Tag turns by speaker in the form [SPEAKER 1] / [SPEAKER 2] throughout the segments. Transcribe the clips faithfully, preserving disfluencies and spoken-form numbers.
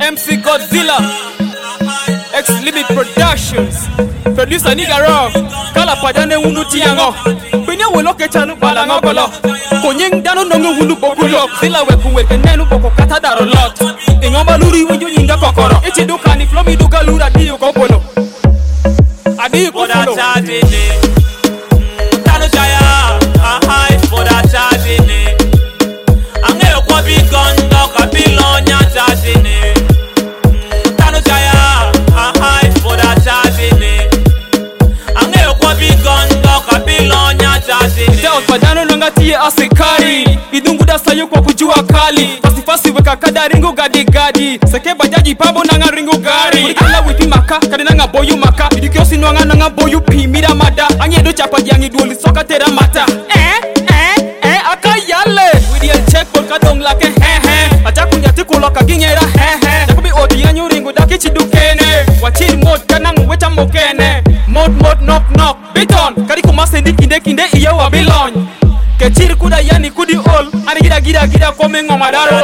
[SPEAKER 1] M C Godzilla, X-Limit Productions, Producer Nigga Rock, Kala Padane Unu Tiango, Penya Woloke Chanu Balangolo, Konyeng Dano Nongo Hulu Bokulok, Zilla Weku Nenu Boko Kata Darolot, Ingoma Luri Winga Kokoro, Echiduka ni Flomi Duga Lura Dio Kopolo. Adi Kodano Chadine, Tano Jaya, a high for that Chadine. Angeo kwa bigondo kabilonya Chadine. Tano Jaya, a high for that Chadine. Angeo kwa bigondo kabilonya Chadine. Teo padano nangati asikari, idungu da sayo kwa kujua kali. Fasi fasi weka kada ringo gadi gadi. Seke bajaji pabo nanga ringo gari. Murikala witi maka, kade nanga boyu maka. Idikiosi nwanga nanga boyu pimira mada. Anyedo chapa diangi duoli soka tera mata. Eh, eh, eh, akayale. Widi el check bol kadong lake he he. Achakunya tiku loka ginyera he he. Jakubi odi yanyu ringo da kichi dukene. Wachiri mod kanang wecha mokene. Mod mod knock knock. Beton, kari kumasendi kinde kinde iya wabilon. Kechiri kuda yani kudi all. Ani gida gida gida kome ngomadaro.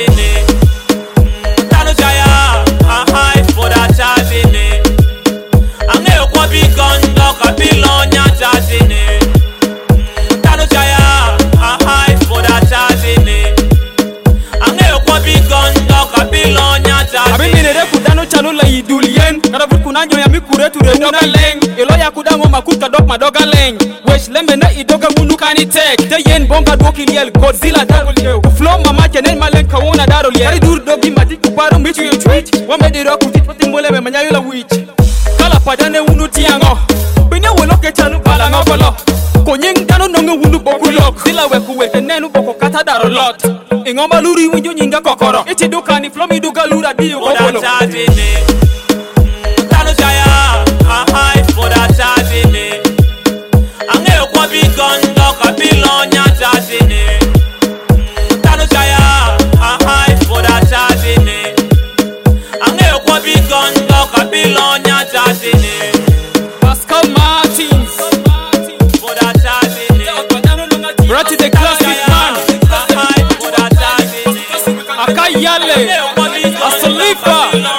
[SPEAKER 1] Tano Jaya, a high for that Chadine. Angeo kwa bigondo kabilonya Chadine. Tano Jaya, a high for that Chadine. Angeo kwa bigondo kabilonya Chadine. Abimine kudano chalo la idulien. Karabu kunanyo ya mikure ture doga leng. Elo ya kudango makuta dok madoga leng. Wesh lembe na idoga munu kani tek. Te yen bonga doki liel Godzilla daroliel. Flow mama kenen malen kawona daroliel. Kari dur dogi mati kuparo michu yo tweet. Wame diro kutit pati mbole me manyayo la witch. Kala padane unu tiango. Bine woloke chanu balango kolo. Konyeng dano nonge unu bokulok. Zilla weku weke nenu boko kata darolot. Ingoma luri winjo nyinga kokoro. Ichi duka ni flomi duka lura diyo kokolo. Tano Jaya, a high for that Chadine. Angeo kwa bigondo kabilonya Chadine. Tano Jaya, a high for that Chadine. Angeo kwa bigondo kabilonya Chadine. Pascal Martins for that Chadine. Rati the classic man. A high for that Chadine. Akayale, Asalifa.